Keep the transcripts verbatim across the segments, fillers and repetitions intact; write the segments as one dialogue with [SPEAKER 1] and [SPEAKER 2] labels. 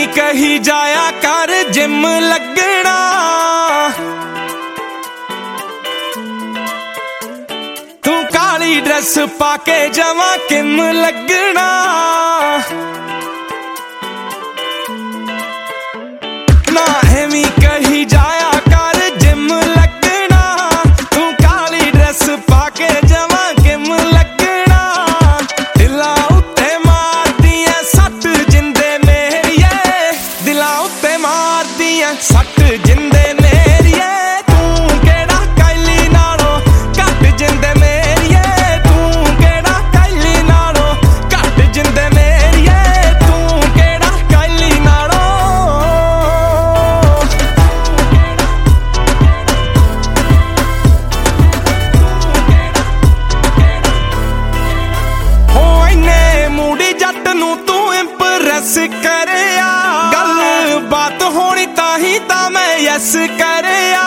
[SPEAKER 1] कही जाया कर जिम लगना, तू काली ड्रेस पाके जवा किम लगना। ना एवी कही जाया कर जिम लगना, तू काली ड्रेस पाके जवा किम लगना। दिला उत्ते मारदी ऐ सट जिंदे मेरिए, दिला उत्ते मारदी ऐ सट जिंदे मेरिए। तू केड़ा कैली नालों घट जिंदे मेरिए, तू केड़ा कैली नालों घट जिंदे मेरिए, तू केड़ा कैली नालों। हो इन्ने मूडी जट नू तू इंप्रेस करिया, गल बात होनी ताही ता मैं यस करिया।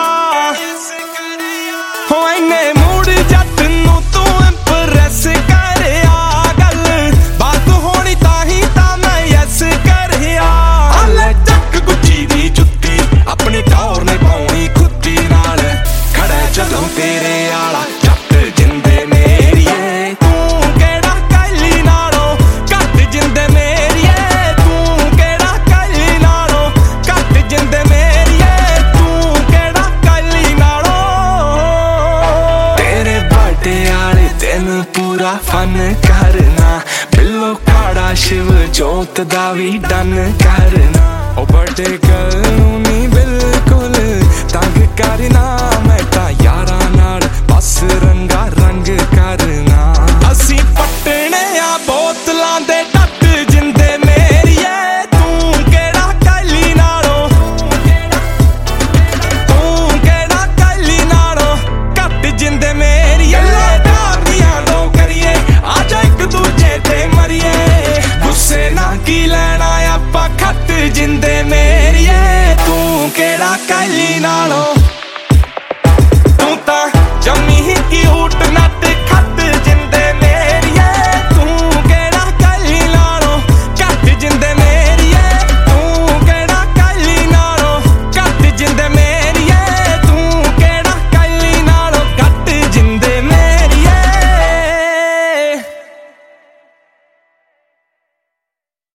[SPEAKER 1] हो इन्ने मूडी जट नू तू इंप्रेस करिया, गल बात होनी ताही ता मैं यस करिया। आले चक गुच्ची दी जुत्ती अपनी टौर ने पाउनी खुदी नाल, खड़ा जदों तेरे आला जट जिंदे मेरिए। तू केड़ा कैली नालों घट जिंदे मेरिए, तू केड़ा कैली नालों घट जिंदे मेरिए, तू केड़ा कैली नालों। तेरे बर्थडे आले दिन पूरा फन करना, बिल्लो काड़ा शिव जोत दा भी डन करना। ओ बर्थडे गर्ल नूं नी बिल्कुल तंग करना, मैं तां यारां नाल बस रंगा रंग करना। असी पट्टने आ बोतलां दे टट जिंदे मेरिए, तू केड़ा कैली नालों, तू केड़ा कैली नालों घट जिंदे मेरिए। दादियां दो करिए आजा एक दूजे ते मरिए, गुस्से ना की लेना आपां खट जिंदे मेरिए। तू केड़ा कैली नालों